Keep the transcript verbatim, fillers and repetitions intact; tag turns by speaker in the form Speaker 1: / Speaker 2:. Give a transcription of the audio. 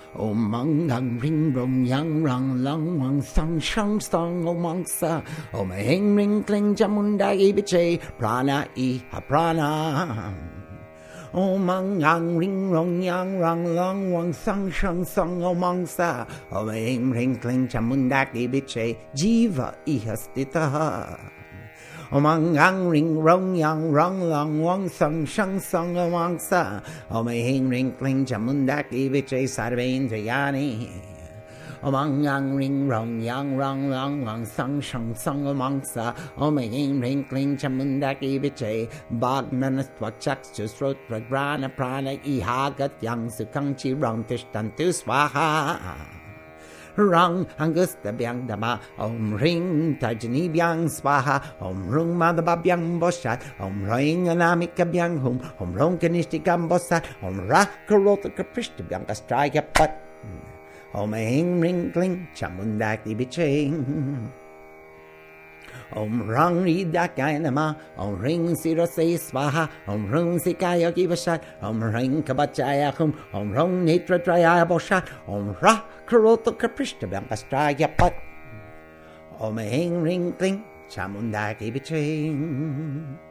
Speaker 1: Om mang gang ring rong yang rang lang wang sang shang song om mang sa Om hing ring kling chamunda ibiche prana I ha prana Om mang gang ring rong yang rang lang wang sang shang song om mang sa Om hing ring kling chamunda ibiche jiva I ha stita Om ang gang ring rong yang rong long wong song shang song om ang sa Om hing ring kling chamundak ibiche sarvein jayani Om ang gang ring rong yang rong long wong song shang song om ang sa Om hing ring kling chamundak ibiche bagman twachak jusrot pragrana prana ihagat yang sukang chi rong tishtantu swaha Rang Angusta Biang Dama Om Ring Tajani Biang Swaha Om Rung Madaba Biang Boshat Om Ring Anamika Biang Hum Om Rong Kanishti Gambosat Om Ra Karota Caprishti Bianca Strike Pat Om Hing Ring Kling Chamundak Ibiching Om Rang Ridakainama Om Ring Siro Say Swaha Om Rung Sikaya Givashat Om Ring Kabachaya Hum Om Rung Nitra Traya Boshat Om Ra Karota Caprishta Bianca Straya Pat Om Hing Ring Kling Chamundaki Biching